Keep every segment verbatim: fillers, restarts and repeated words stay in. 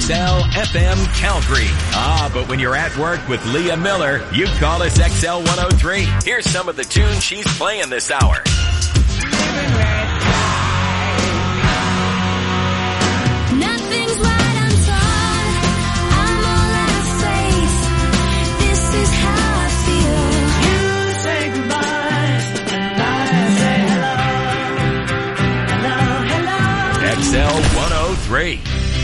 X L F M Calgary. Ah, but when you're at work with Leah Miller, you call us X L one oh three. Here's some of the tunes she's playing this hour. Nothing's right until I'm all out of faith. This is how I feel. You say goodbye and I say hello. Hello, hello. X L one oh three.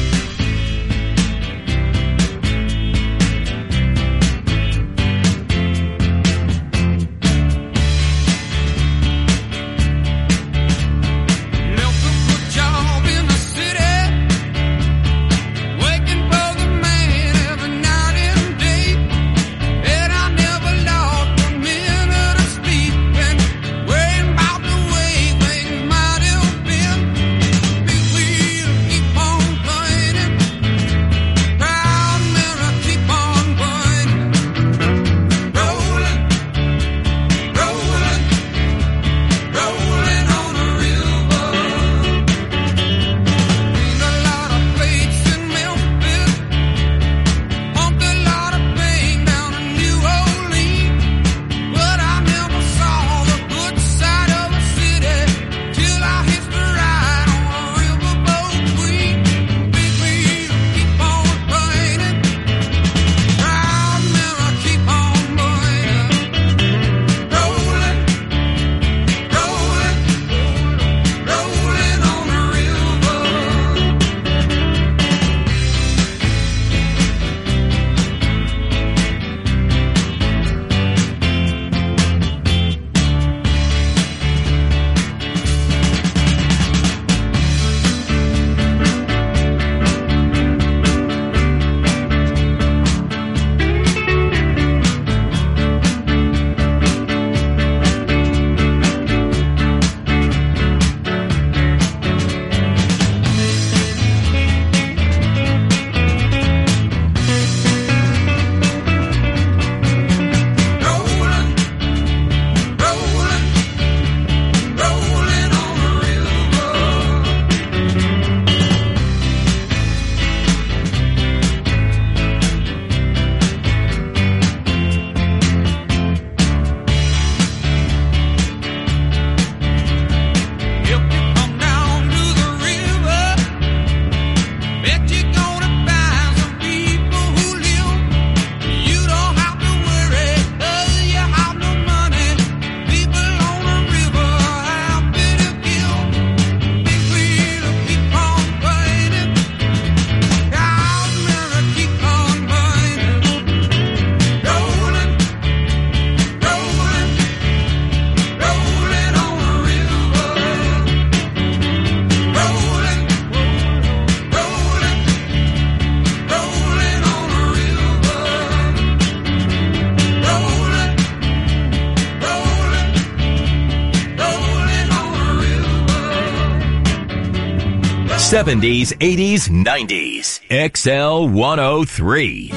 seventies, eighties, nineties. X L one oh three.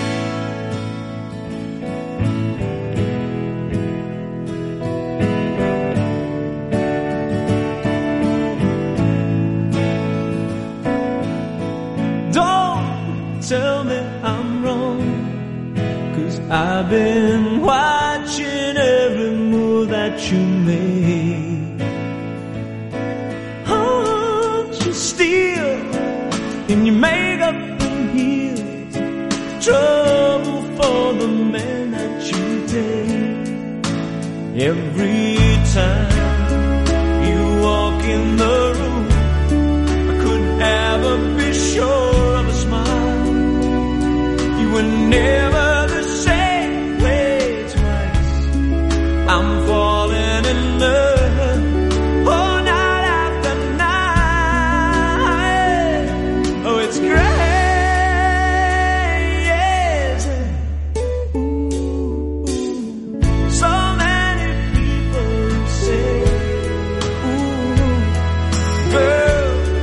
Don't tell me I'm wrong, 'cause I've been watching every move that you made. Steal in your makeup and heels, trouble for the man that you date. Every time you walk in the room, I couldn't ever be sure of a smile. You were never the same way twice. I'm falling in love.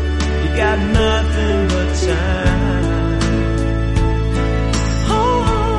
Nothing but time. Oh,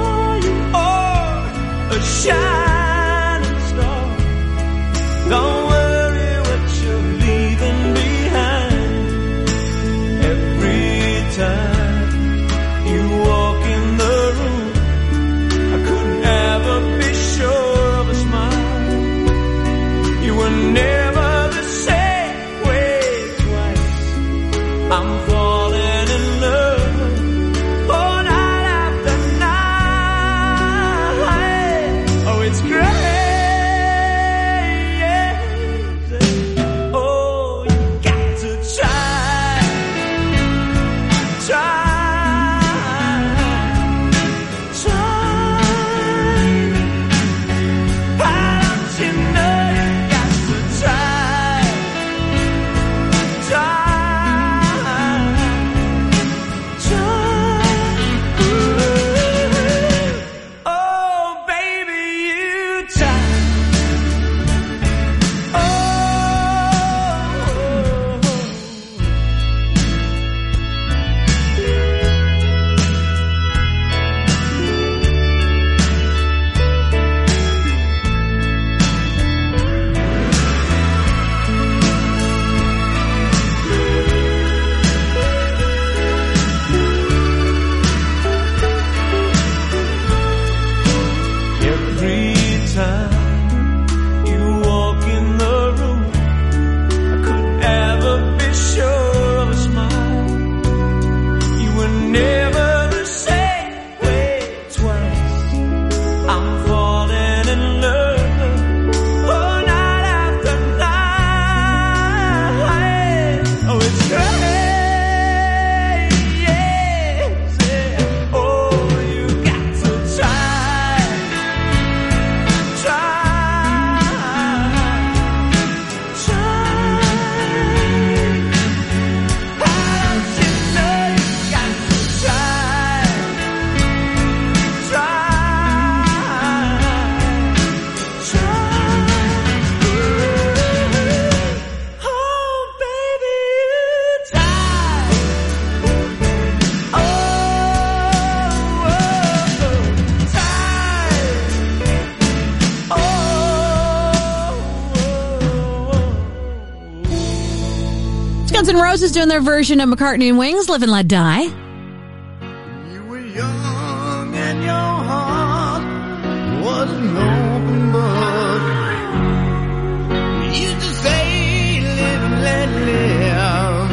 Guns N' Roses doing their version of McCartney and Wings, Live and Let Die. You were young and your heart was an open book. You used to say, live and let live.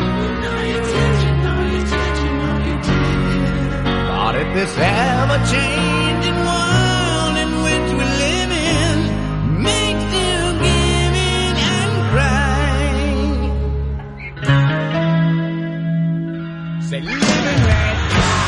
But if this ever-changing world in which we live in makes you give in and cry, say, live and let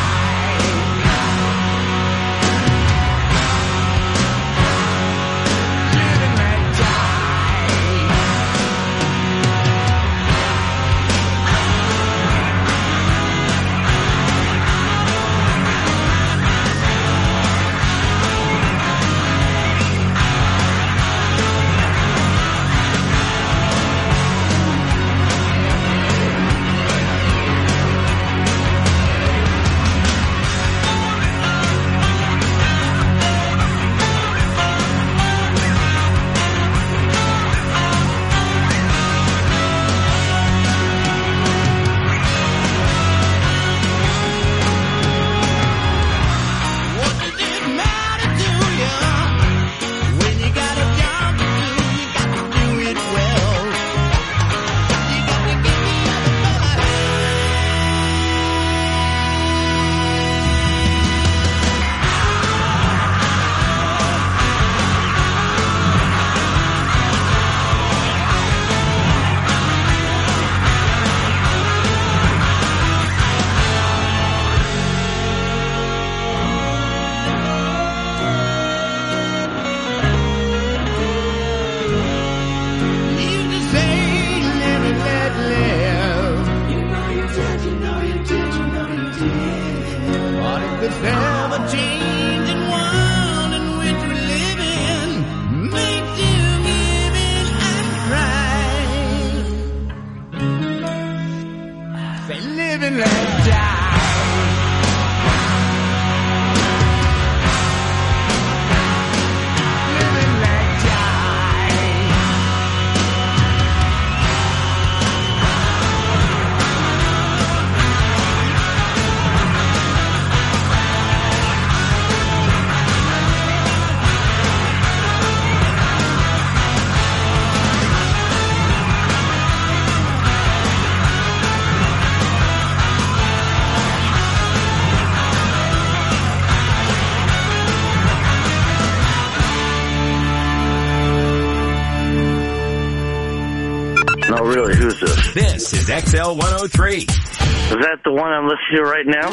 No, really, who's this? This is X L one oh three. Is that the one I'm listening to right now?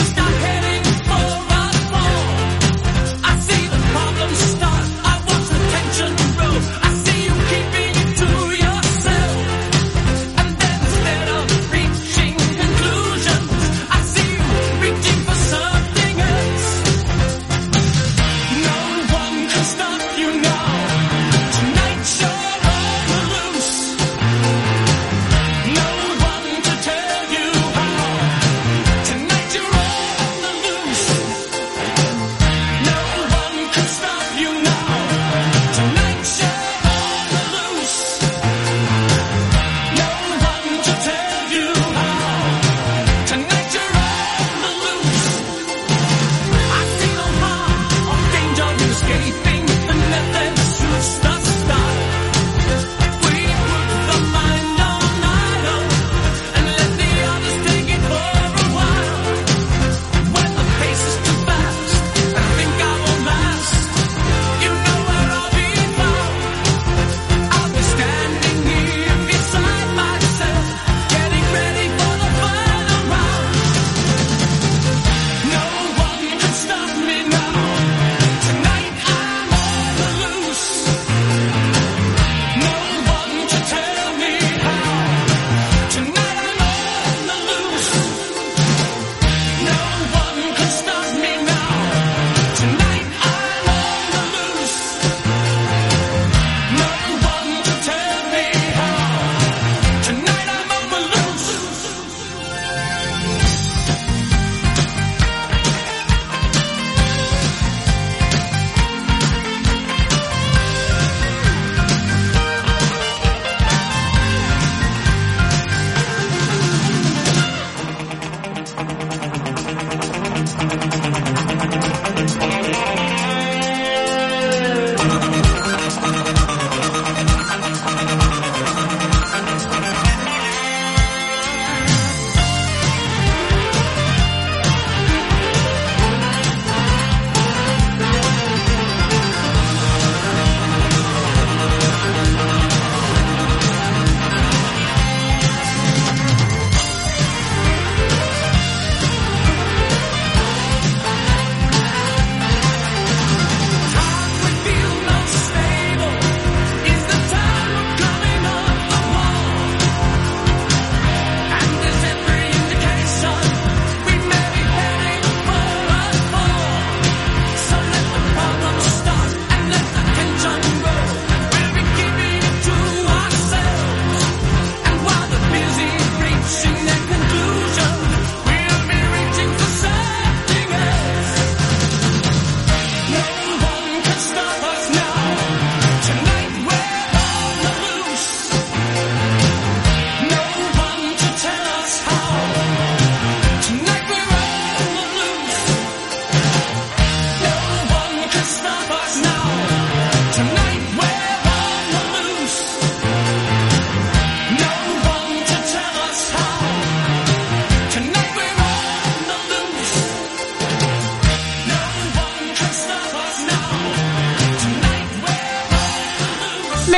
I see the problem start. I want to take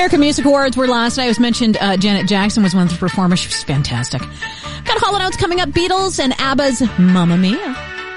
American Music Awards were last night. It was mentioned uh, Janet Jackson was one of the performers. She was fantastic. Got Hall and Oates coming up. Beatles and ABBA's Mamma Mia.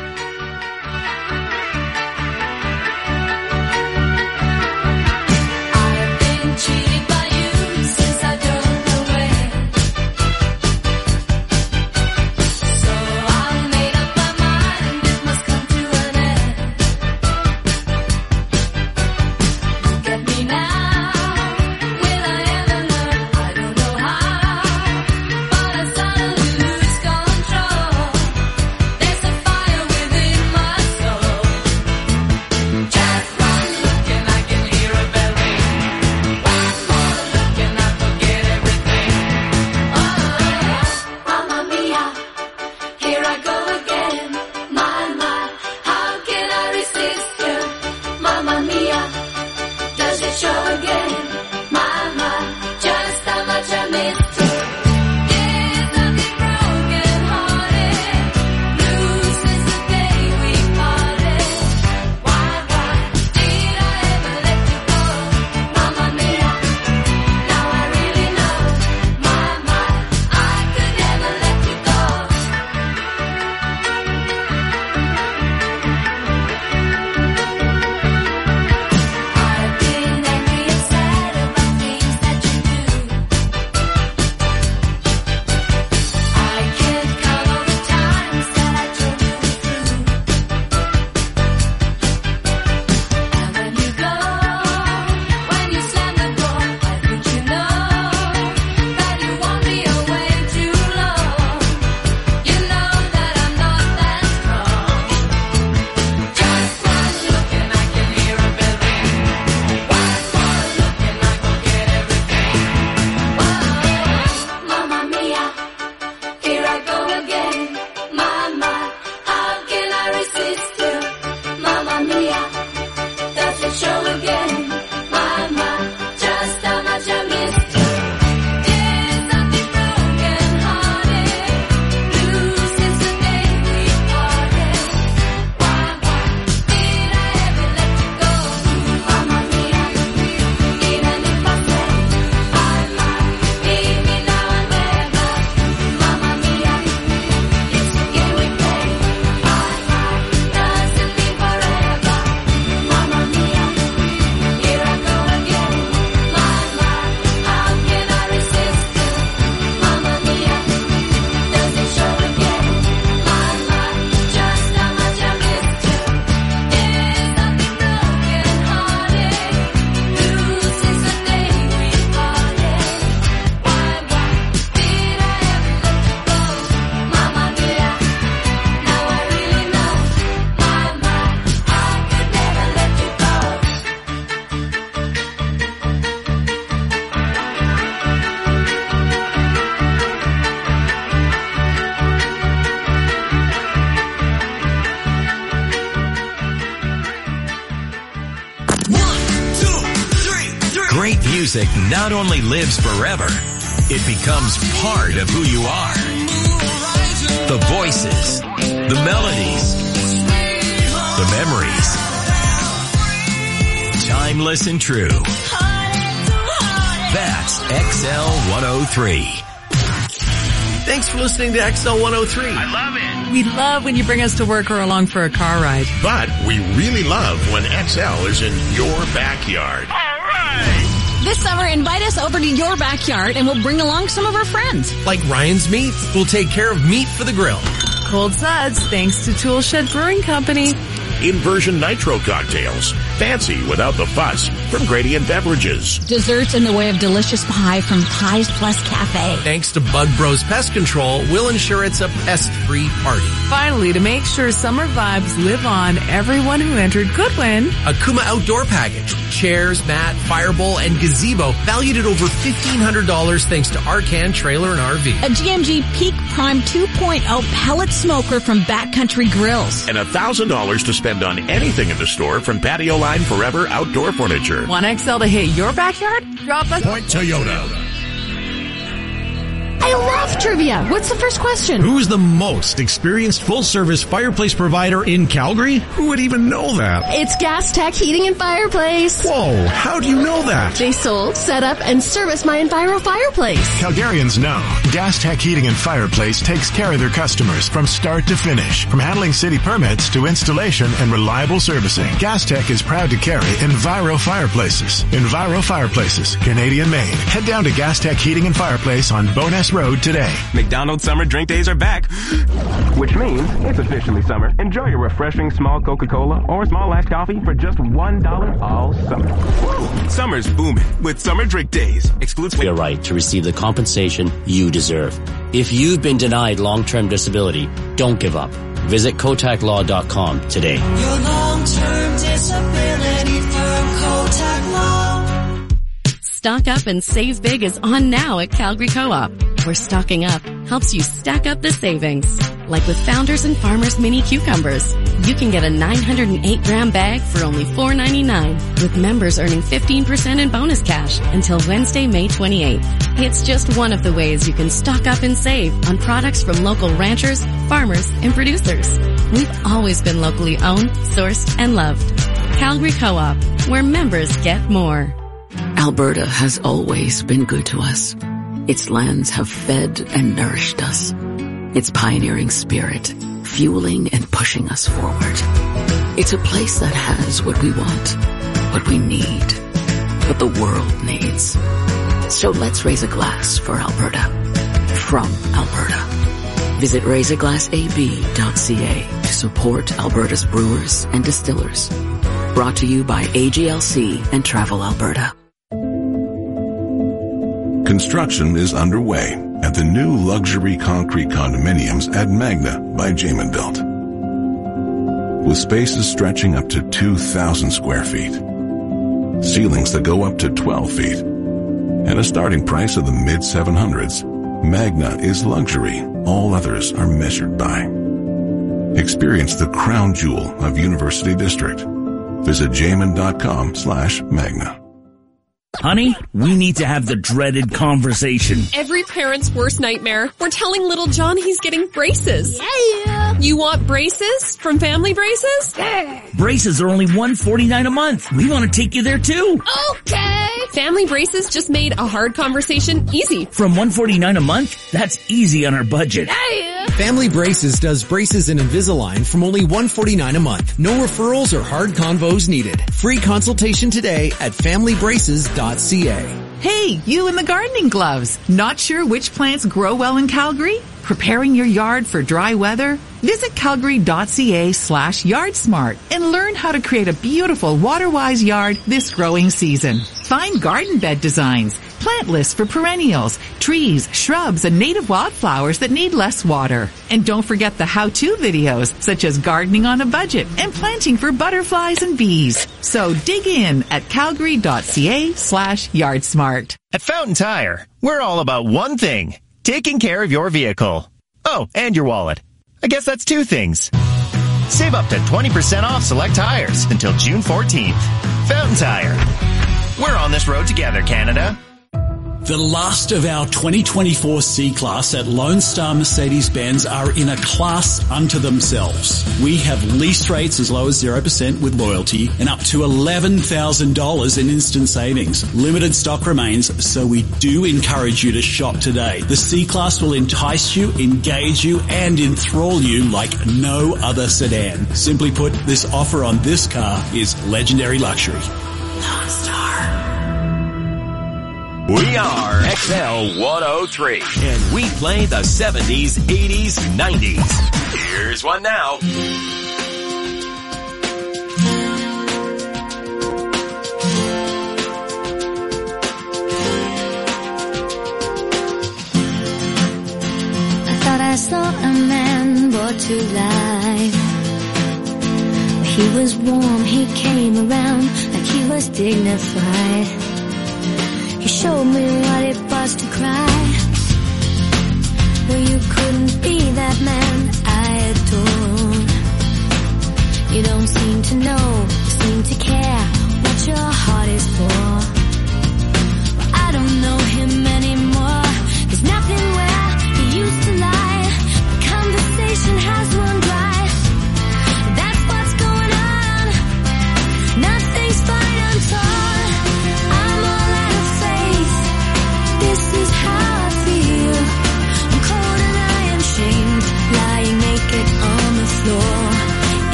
Great music not only lives forever, it becomes part of who you are. The voices, the melodies, the memories. Timeless and true. That's X L one oh three. Thanks for listening to X L one oh three. I love it. We love when you bring us to work or along for a car ride. But we really love when X L is in your backyard. All right. This summer, invite us over to your backyard and we'll bring along some of our friends. Like Ryan's Meats, we'll take care of meat for the grill. Cold Suds, thanks to Tool Shed Brewing Company. Inversion Nitro cocktails. Fancy without the fuss from Gradient Beverages. Desserts in the way of delicious pie from Pies Plus Cafe. Thanks to Bug Bros Pest Control, we'll ensure it's a pest-free party. Finally, to make sure summer vibes live on, everyone who entered could win a Kuma Outdoor Package. Chairs, mat, firebowl, and gazebo valued at over fifteen hundred dollars thanks to Arcan Trailer and R V. A G M G Peak Prime two point oh pellet smoker from Backcountry Grills. And one thousand dollars to spend on anything in the store from Patio Line Forever Outdoor Furniture. Want X L to hit your backyard? Drop us Point Toyota. I love trivia. What's the first question? Who's the most experienced full-service fireplace provider in Calgary? Who would even know that? It's Gas Tech Heating and Fireplace. Whoa, how do you know that? They sold, set up, and service my Enviro fireplace. Calgarians know Gas Tech Heating and Fireplace takes care of their customers from start to finish. From handling city permits to installation and reliable servicing. Gas Tech is proud to carry Enviro Fireplaces. Enviro Fireplaces, Canadian made. Head down to Gas Tech Heating and Fireplace on Bowness Road today. McDonald's Summer Drink Days are back, which means it's officially summer. Enjoy your refreshing small Coca-Cola or small iced coffee for just one dollar all summer. Woo! Summer's booming with Summer Drink Days. Excludes your right to receive the compensation you deserve. If you've been denied long-term disability, don't give up. Visit Kotak Law dot com today. Your long-term disability firm, Kotak Law. Stock Up and Save Big is on now at Calgary Co-op, where stocking up helps you stack up the savings. Like with Founders and Farmers Mini Cucumbers, you can get a nine hundred eight gram bag for only four ninety-nine, with members earning fifteen percent in bonus cash until Wednesday, May twenty-eighth. It's just one of the ways you can stock up and save on products from local ranchers, farmers, and producers. We've always been locally owned, sourced, and loved. Calgary Co-op, where members get more. Alberta has always been good to us. Its lands have fed and nourished us. Its pioneering spirit, fueling and pushing us forward. It's a place that has what we want, what we need, what the world needs. So let's raise a glass for Alberta. From Alberta. Visit raise a glass a b dot c a to support Alberta's brewers and distillers. Brought to you by A G L C and Travel Alberta. Construction is underway at the new luxury concrete condominiums at Magna by Jamin Built. With spaces stretching up to two thousand square feet, ceilings that go up to twelve feet, and a starting price of the mid seven hundreds, Magna is luxury all others are measured by. Experience the crown jewel of University District. Visit jamin.com slash Magna. Honey, we need to have the dreaded conversation. Every parent's worst nightmare. We're telling little John he's getting braces. Yeah. You want braces from Family Braces? Yeah. Braces are only one hundred forty-nine dollars a month. We want to take you there too. Okay. Family Braces just made a hard conversation easy. From one hundred forty-nine dollars a month? That's easy on our budget. Yeah. Family Braces does braces and Invisalign from only one hundred forty-nine dollars a month. No referrals or hard convos needed. Free consultation today at family braces dot c a. Hey, you in the gardening gloves. Not sure which plants grow well in Calgary? Preparing your yard for dry weather? Visit calgary dot c a slash yard smart and learn how to create a beautiful water-wise yard this growing season. Find garden bed designs, plant lists for perennials, trees, shrubs, and native wildflowers that need less water. And don't forget the how-to videos, such as gardening on a budget and planting for butterflies and bees. So dig in at calgary dot c a slash yard smart. At Fountain Tire, we're all about one thing, taking care of your vehicle. Oh, and your wallet. I guess that's two things. Save up to twenty percent off select tires until June fourteenth. Fountain Tire. We're on this road together, Canada. The last of our twenty twenty-four C-Class at Lone Star Mercedes-Benz are in a class unto themselves. We have lease rates as low as zero percent with loyalty and up to eleven thousand dollars in instant savings. Limited stock remains, so we do encourage you to shop today. The C-Class will entice you, engage you, and enthrall you like no other sedan. Simply put, this offer on this car is legendary luxury. Lone Star. We are X L one oh three, and we play the seventies, eighties, nineties. Here's one now. I thought I saw a man brought to life. He was warm, he came around like he was dignified. He showed me what it was to cry. Well, you couldn't be that man I adore. You don't seem to know, seem to care what your heart is for. Well, I don't know him anymore. There's nothing where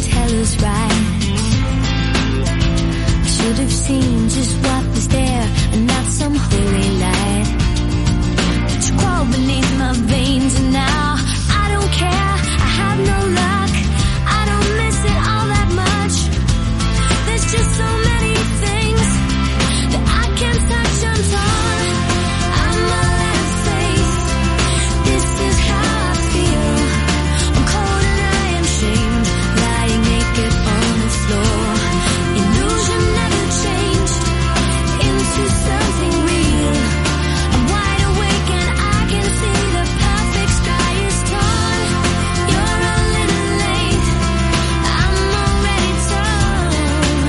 tell us right. I should have seen just what was there and not some holy light. But you crawl beneath my veins and now I don't care. I have no luck. I don't miss it all that much. There's just so many things that I can't touch. I'm torn. I'm all out of faith. This is how I feel. I'm cold and I am shamed, lying naked on the floor. Illusion never changed into something real. I'm wide awake and I can see the perfect sky is torn. You're a little late. I'm already torn.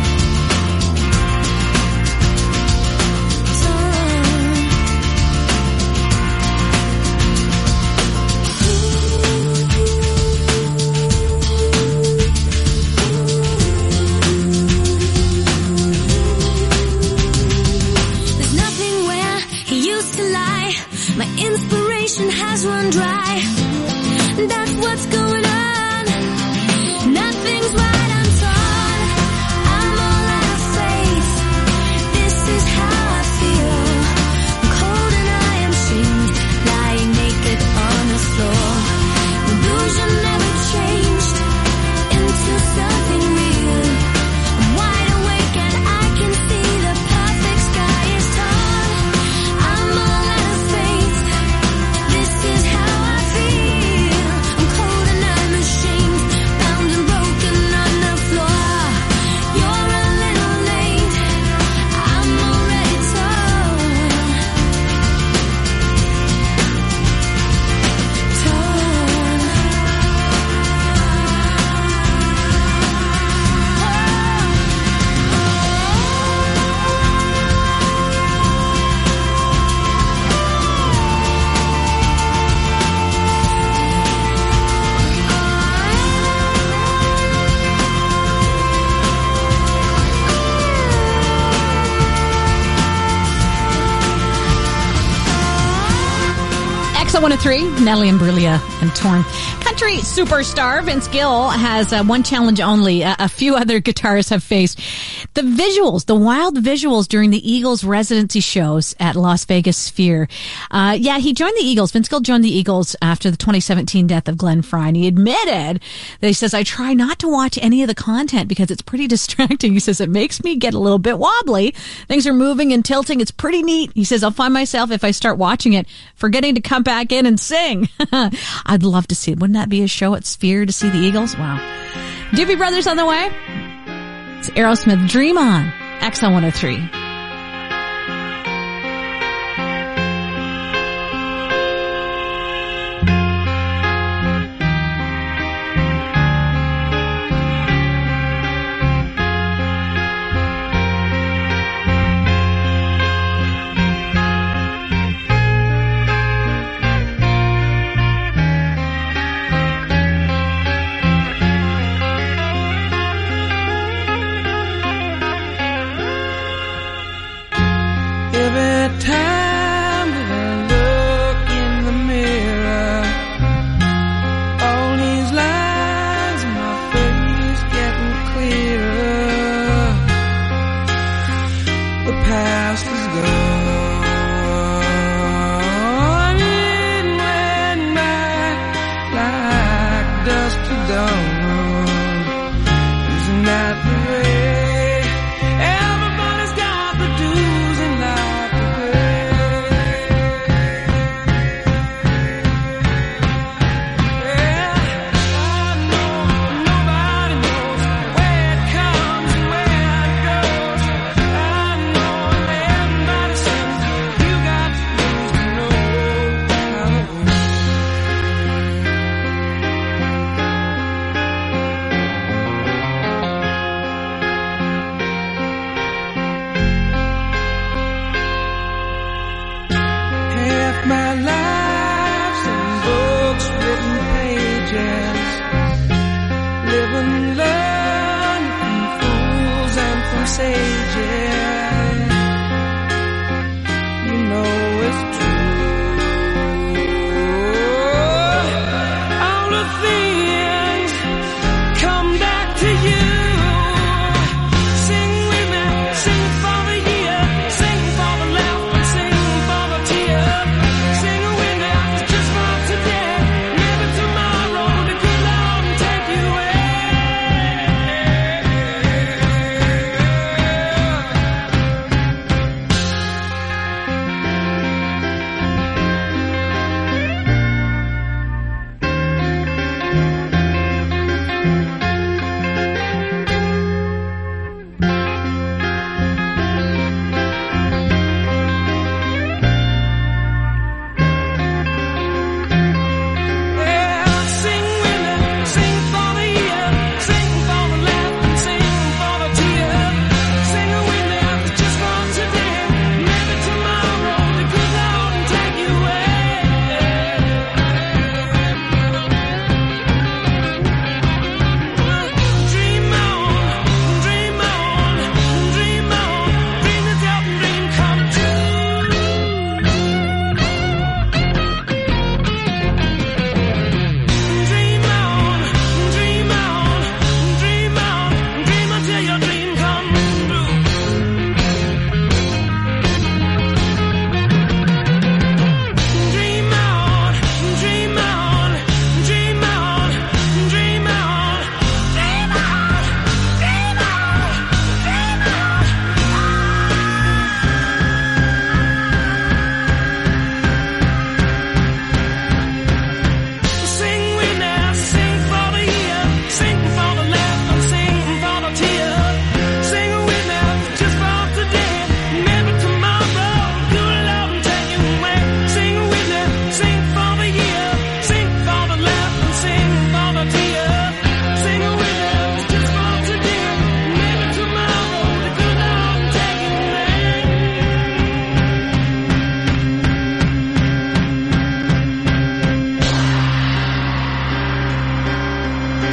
There's nothing where he used to lie. My inspiration has run dry. That's what's going on. Nothing's right, I'm torn. I'm all out of faith. This is how I feel. I'm cold and I am shamed, lying naked on the floor. Illusion never changed into something real. I'm wide awake and I can see the perfect sky is torn. I'm all out of faith. This is how I feel. I'm cold and I'm ashamed, bound and broken on the floor. You're a little late. I'm already torn. Torn. X one oh three, Natalie Imbruglia and Torn. Country superstar Vince Gill has uh, one challenge only. Uh, a few other guitarists have faced. The visuals, the wild visuals during the Eagles residency shows at Las Vegas Sphere. Uh, yeah, he joined the Eagles. Vince Gill joined the Eagles after the twenty seventeen death of Glenn Frey. And he admitted that he says, I try not to watch any of the content because it's pretty distracting. He says, it makes me get a little bit wobbly. Things are moving and tilting. It's pretty neat. He says, I'll find myself, if I start watching it, forgetting to come back in and sing. I'd love to see it. Wouldn't that be a show at Sphere to see the Eagles? Wow. Doobie Brothers on the way. It's Aerosmith, Dream On, X one oh three. Every time that I look in the mirror, all these lines in my face getting clearer. The past is gone, it went by like dust to dawn. Isn't that the way? Everybody's got the dues in life to pay. Well, I know nobody knows where it comes and where it goes. I know that everybody sings. You got to lose to know how it goes. Half my life's in books, written pages, living, learn from fools and from sages. You know it's true. All the things come down.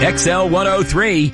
X L one oh three.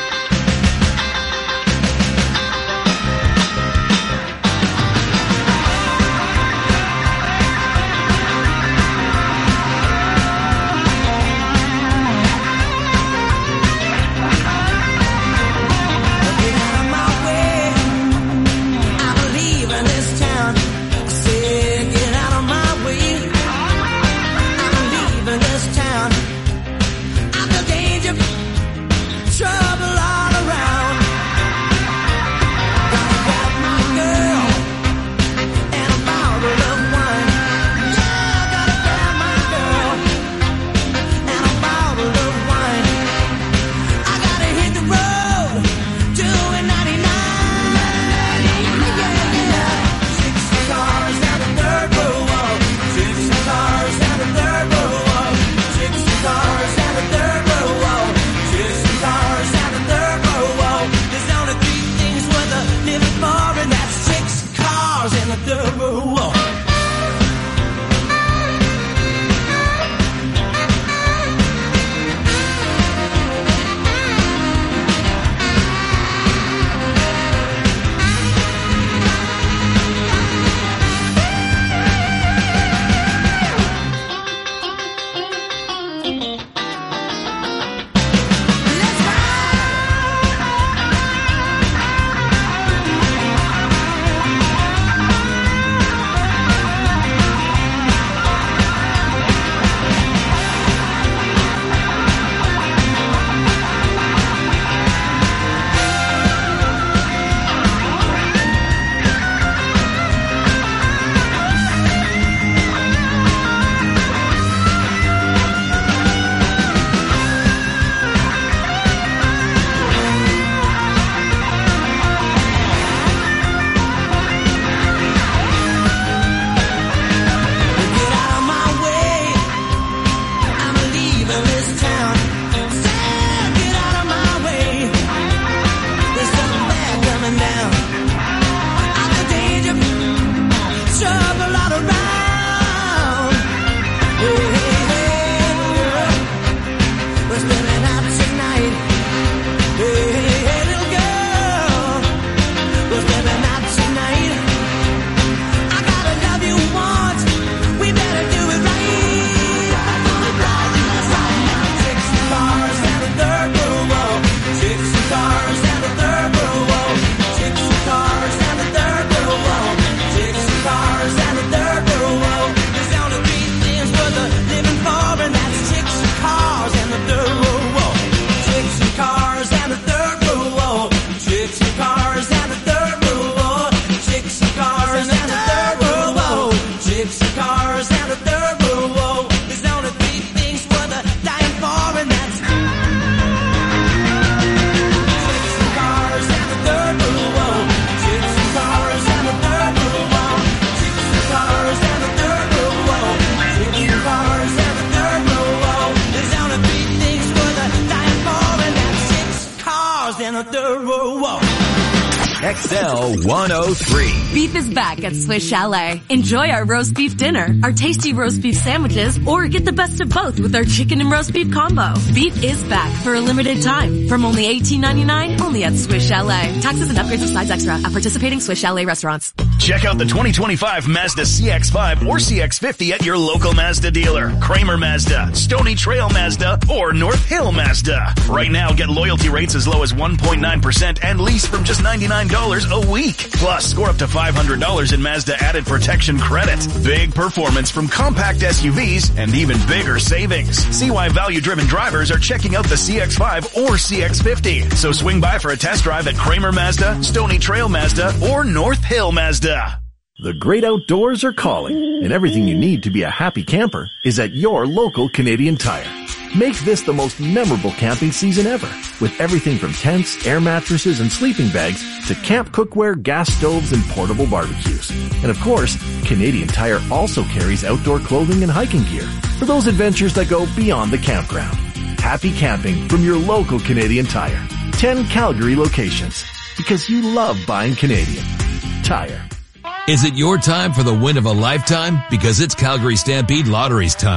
X L one oh three. Beef is back at Swiss Chalet. Enjoy our roast beef dinner, our tasty roast beef sandwiches, or get the best of both with our chicken and roast beef combo. Beef is back for a limited time from only eighteen ninety-nine, only at Swiss Chalet. Taxes and upgrades of sides extra at participating Swiss Chalet restaurants. Check out the twenty twenty-five Mazda C X five or C X fifty at your local Mazda dealer. Kramer Mazda, Stony Trail Mazda, or North Hill Mazda. Right now, get loyalty rates as low as one point nine percent and lease from just ninety-nine dollars a week. Plus, score up to five hundred dollars in Mazda added protection credit. Big performance from compact S U Vs and even bigger savings. See why value-driven drivers are checking out the C X five or C X fifty. So swing by for a test drive at Kramer Mazda, Stony Trail Mazda, or North Hill Mazda. The great outdoors are calling, and everything you need to be a happy camper is at your local Canadian Tire. Make this the most memorable camping season ever, with everything from tents, air mattresses, and sleeping bags to camp cookware, gas stoves, and portable barbecues. And of course, Canadian Tire also carries outdoor clothing and hiking gear for those adventures that go beyond the campground. Happy camping from your local Canadian Tire. ten Calgary locations, because you love buying Canadian Tire. Is it your time for the win of a lifetime? Because it's Calgary Stampede Lottery's time.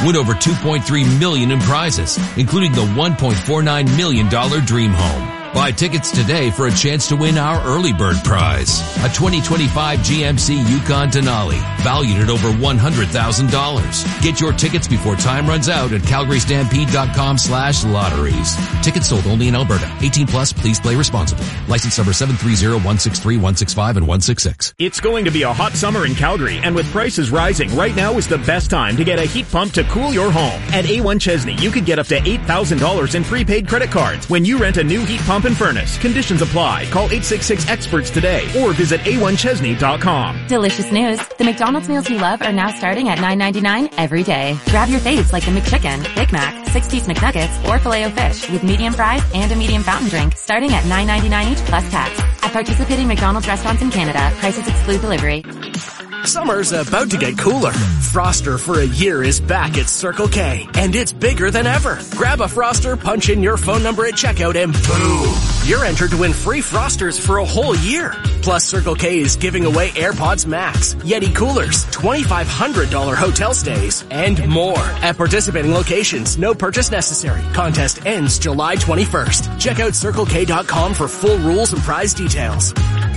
Win over two point three million dollars in prizes, including the one point four nine million dollars Dream Home. Buy tickets today for a chance to win our early bird prize, a twenty twenty-five G M C Yukon Denali, valued at over one hundred thousand dollars. Get your tickets before time runs out at calgary stampede dot com slash lotteries. Tickets sold only in Alberta. eighteen plus, please play responsibly. License number seven three zero one six three one six five and one six six. It's going to be a hot summer in Calgary, and with prices rising, right now is the best time to get a heat pump to cool your home. At A one Chesney, you could get up to eight thousand dollars in prepaid credit cards when you rent a new heat pump and furnace. Conditions apply. Call eight six six experts today or visit a one chesney dot com. Delicious news. The McDonald's meals you love are now starting at nine ninety-nine every day. Grab your faves like the McChicken, Big Mac, six-piece McNuggets, or Filet-O-Fish with medium fries and a medium fountain drink starting at nine ninety-nine each plus tax. At participating McDonald's restaurants in Canada, prices exclude delivery. Summer's about to get cooler. Froster for a year is back at Circle K, and it's bigger than ever. Grab a Froster, punch in your phone number at checkout, and boom! You're entered to win free Frosters for a whole year. Plus, Circle K is giving away AirPods Max, Yeti coolers, twenty-five hundred dollars hotel stays, and more. At participating locations, no purchase necessary. Contest ends July twenty-first. Check out circle k dot com for full rules and prize details.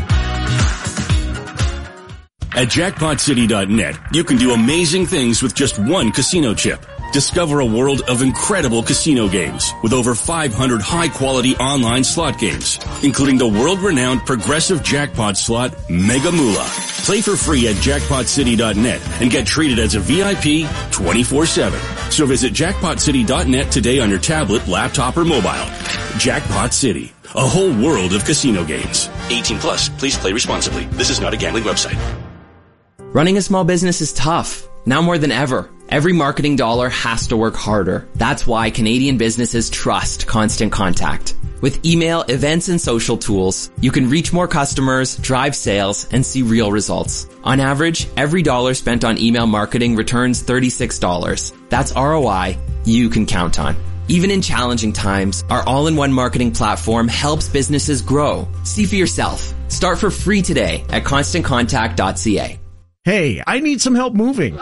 At jackpot city dot net, you can do amazing things with just one casino chip. Discover a world of incredible casino games with over five hundred high-quality online slot games, including the world-renowned progressive jackpot slot Mega Moolah. Play for free at jackpot city dot net and get treated as a V I P twenty-four seven. So visit jackpot city dot net today on your tablet, laptop, or mobile. Jackpot City, a whole world of casino games. eighteen plus, please play responsibly. This is not a gambling website. Running a small business is tough, now more than ever. Every marketing dollar has to work harder. That's why Canadian businesses trust Constant Contact. With email, events, and social tools, you can reach more customers, drive sales, and see real results. On average, every dollar spent on email marketing returns thirty-six dollars. That's R O I you can count on. Even in challenging times, our all-in-one marketing platform helps businesses grow. See for yourself. Start for free today at constant contact dot c a. Hey, I need some help moving.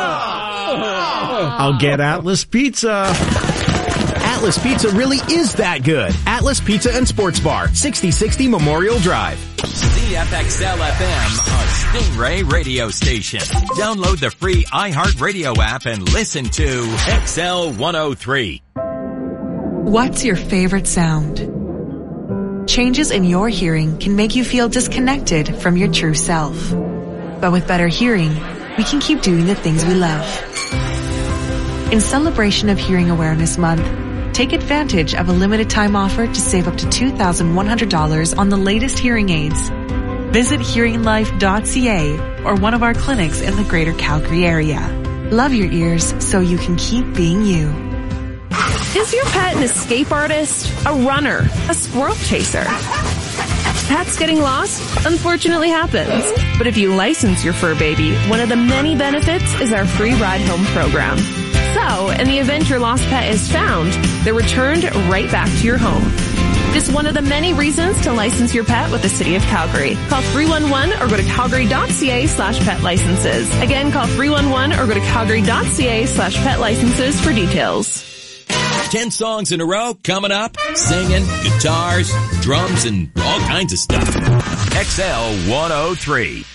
I'll get Atlas Pizza. Atlas Pizza really is that good. Atlas Pizza and Sports Bar, sixty sixty Memorial Drive. C F X L F M, a Stingray radio station. Download the free iHeartRadio app and listen to X L one oh three. What's your favorite sound? Changes in your hearing can make you feel disconnected from your true self. But with better hearing, we can keep doing the things we love. In celebration of Hearing Awareness Month, take advantage of a limited time offer to save up to two thousand one hundred dollars on the latest hearing aids. Visit hearing life dot c a or one of our clinics in the greater Calgary area. Love your ears so you can keep being you. Is your pet an escape artist, a runner, a squirrel chaser? Pets getting lost unfortunately happens. But if you license your fur baby, one of the many benefits is our free ride home program. So, in the event your lost pet is found, they're returned right back to your home. Just one of the many reasons to license your pet with the City of Calgary. Call three one one or go to calgary dot c a slash pet licenses. Again, call three one one or go to calgary dot c a slash pet licenses for details. Ten songs in a row coming up. Singing, guitars, drums, and all kinds of stuff. X L one oh three.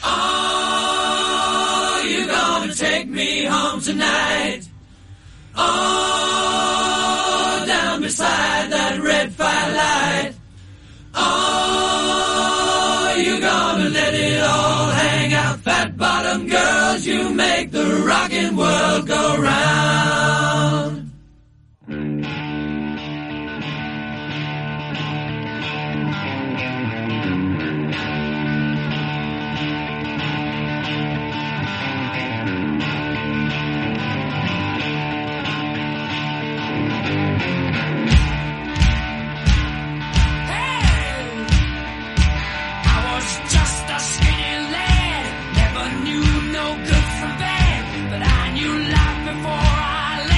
Oh, you're gonna take me home tonight. Oh, down beside that red firelight. Oh, you're gonna let it all hang out. Fat bottom girls, you make the rockin' world go round. Before I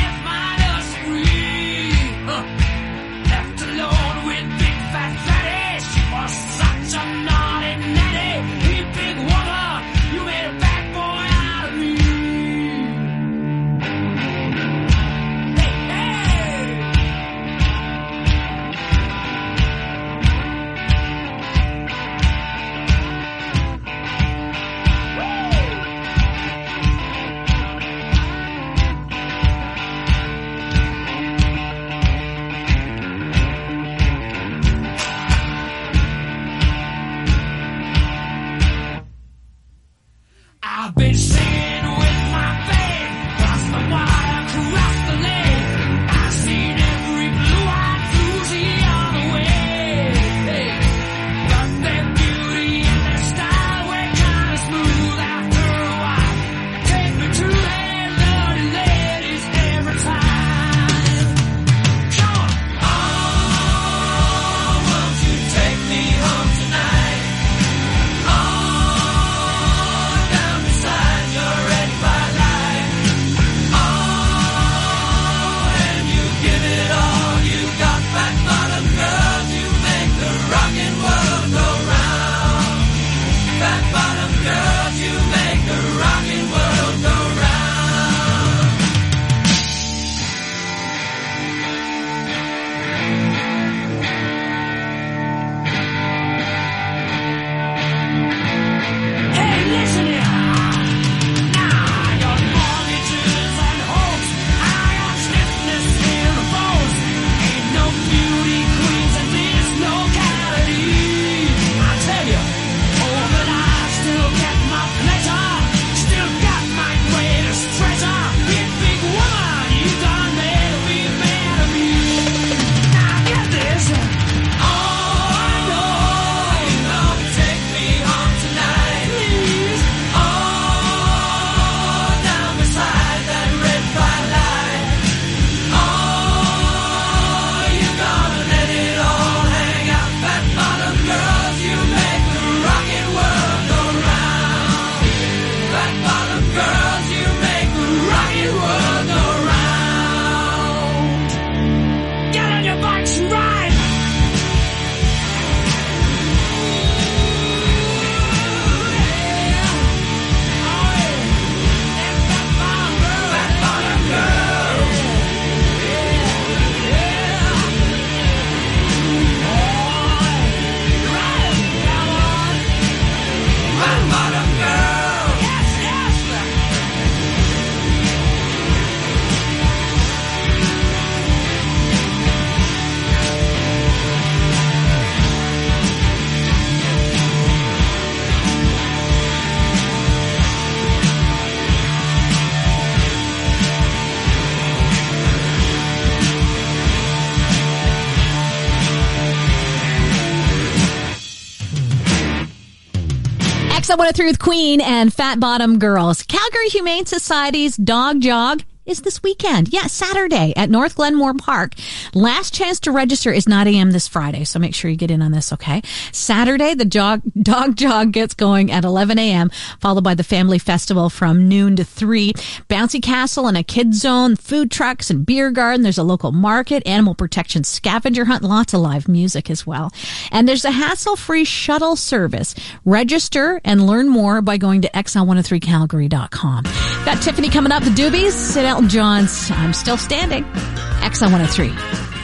X one oh three with Queen and Fat Bottom Girls. Calgary Humane Society's Dog Jog is this weekend. Yeah, Saturday at North Glenmore Park. Last chance to register is nine a.m. this Friday, so make sure you get in on this, okay? Saturday, the jog, dog jog gets going at eleven a.m., followed by the family festival from noon to three. Bouncy castle and a kids zone, food trucks and beer garden. There's a local market, animal protection scavenger hunt, lots of live music as well. And there's a hassle-free shuttle service. Register and learn more by going to x l one oh three calgary dot com. Got Tiffany coming up, the Doobies, Sid Elton John's I'm Still Standing, X L one oh three.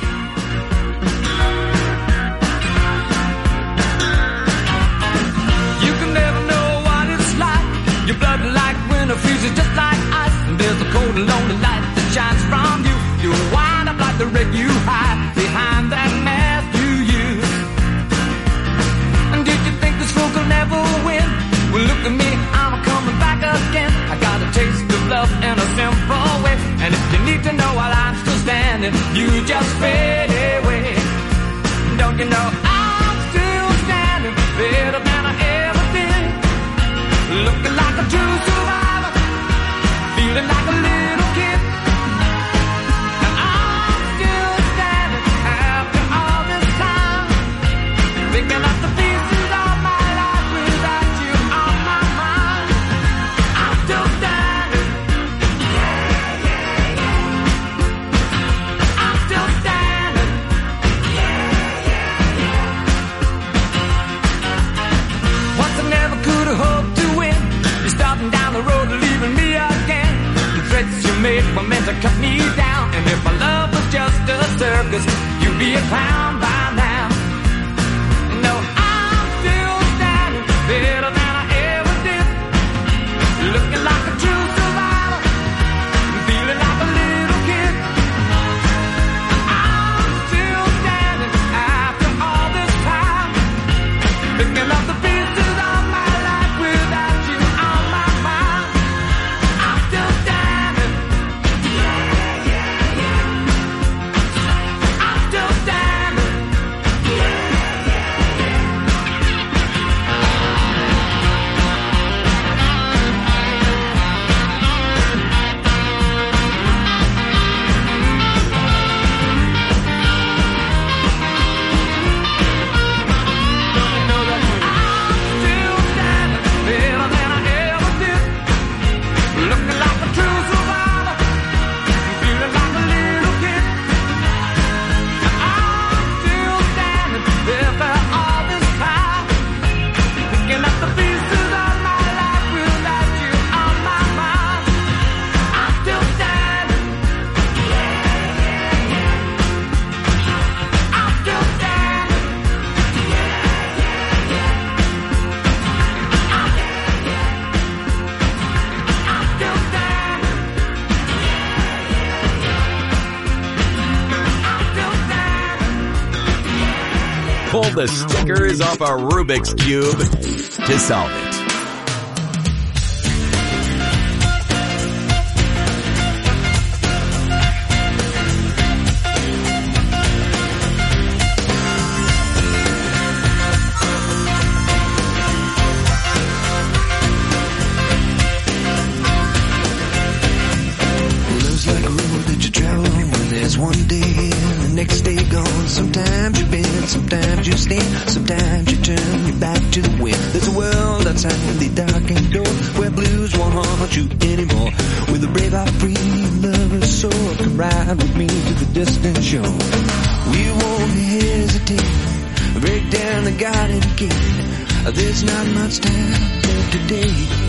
You can never know what it's like. Your blood like winter freezes just like ice. And there's a cold and lonely light that shines from you. You wind up like the wreck you hide behind that mask you use. And did you think this fool could never win? Well, look at me, I'm coming back again. I got a taste of love in a simple way. And if you need to know while I'm still standing, you just fade away. Don't you know I'm still standing, better than I ever did. Looking like a true survivor, feeling like a little kid. And I'm still standing after all this time, picking up the pieces of my life without you on my mind. I'm still standing. I'm still standing. Once I never could have hoped to win. You're starting down the road, leaving me again. The threats you made were meant to cut me down. And if my love was just a circus, you'd be a clown by now. No, I'm still standing, better than I ever did. Looking like a true survivor, feeling like a little kid. I'm still standing after all this time, picking up the pieces of my life without you on my mind. I'm still standing. I'm still standing. Better than I ever did. Looking like a true survivor, feeling like a little kid. I'm still standing after all this time, picking up the pieces of my life without you on my mind. I'm still standing. I'm still standing. Pull the stickers off a Rubik's Cube to solve it. Love's like a road that you travel when there's one day and the next day gone. Sometimes you bend, sometimes you stand, sometimes you turn your back to the wind. There's a world outside the darkened door where blues won't haunt you anymore. With a brave heart free and lover's soul, come ride with me to the distant shore. We won't hesitate, break down the garden gate. There's not much time left today.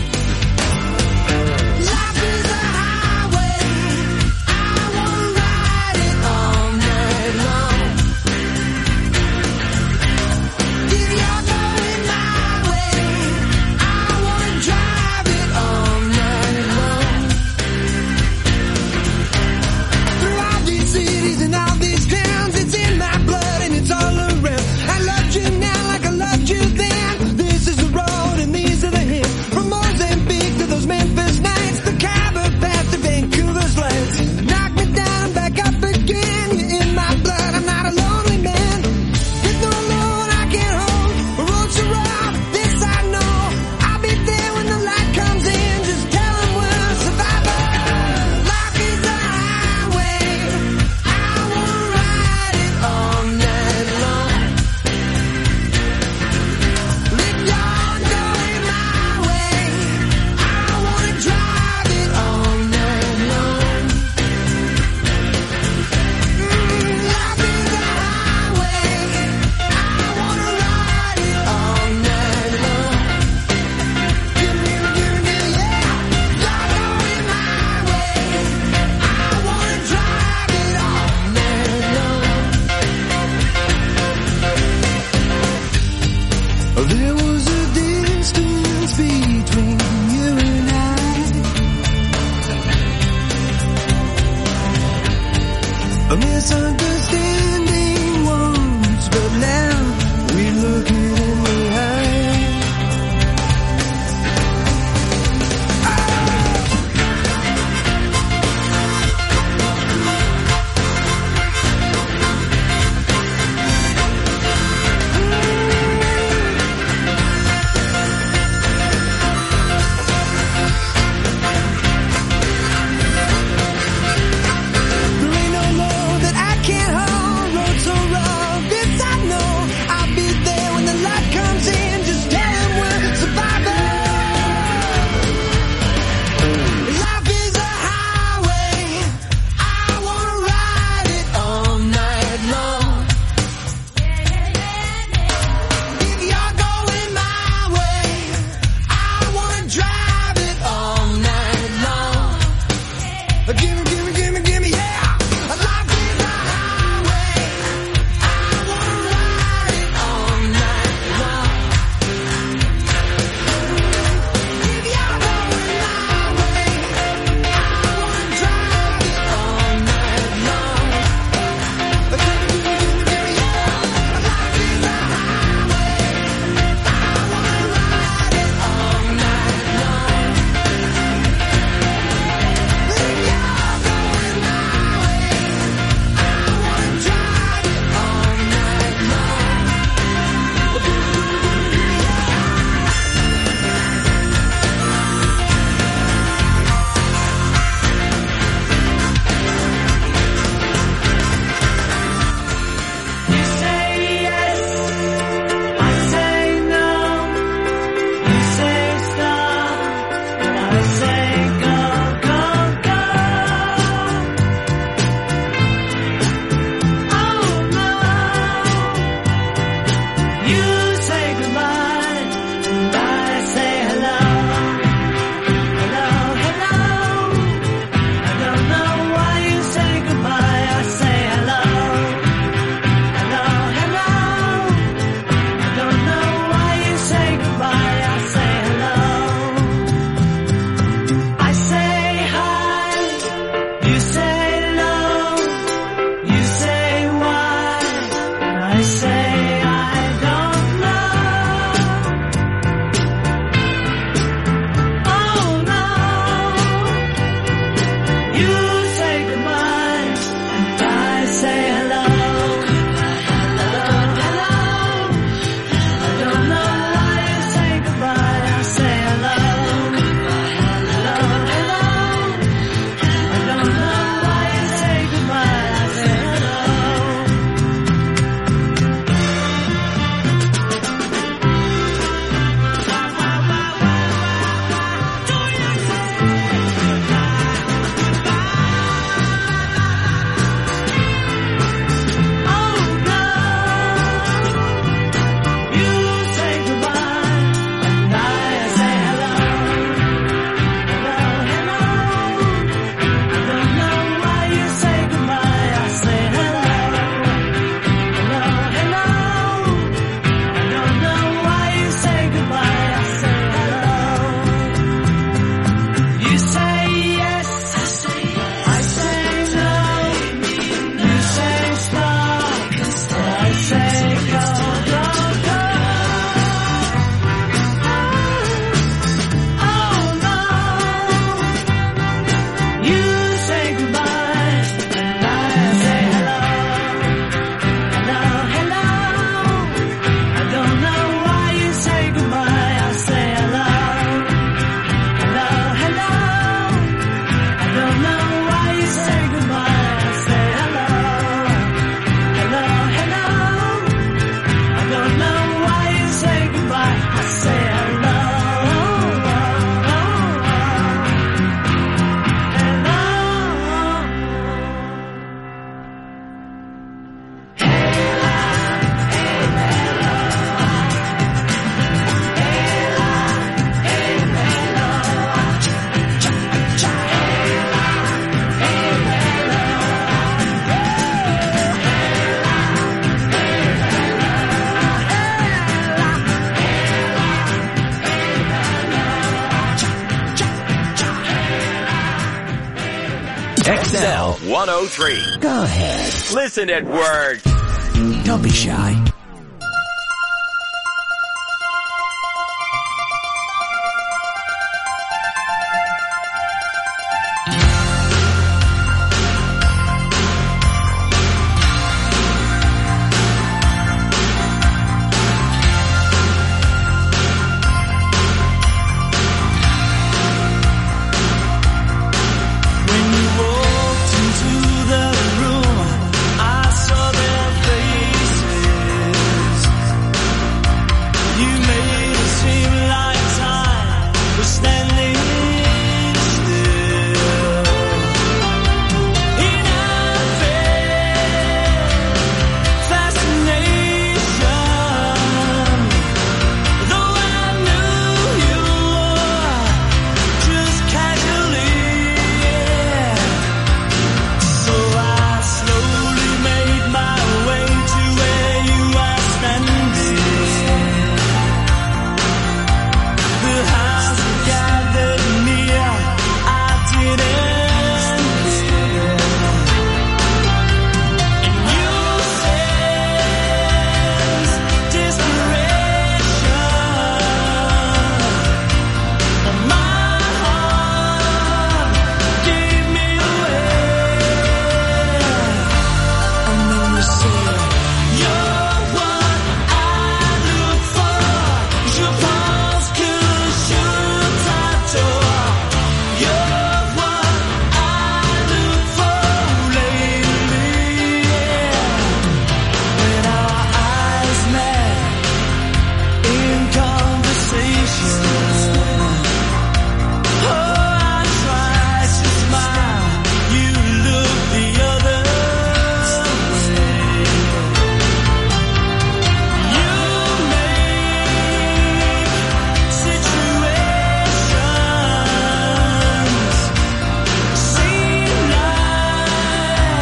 From Mars X L one oh three. Go ahead. Listen at work. Don't be shy.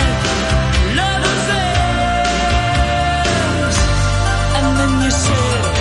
And then you say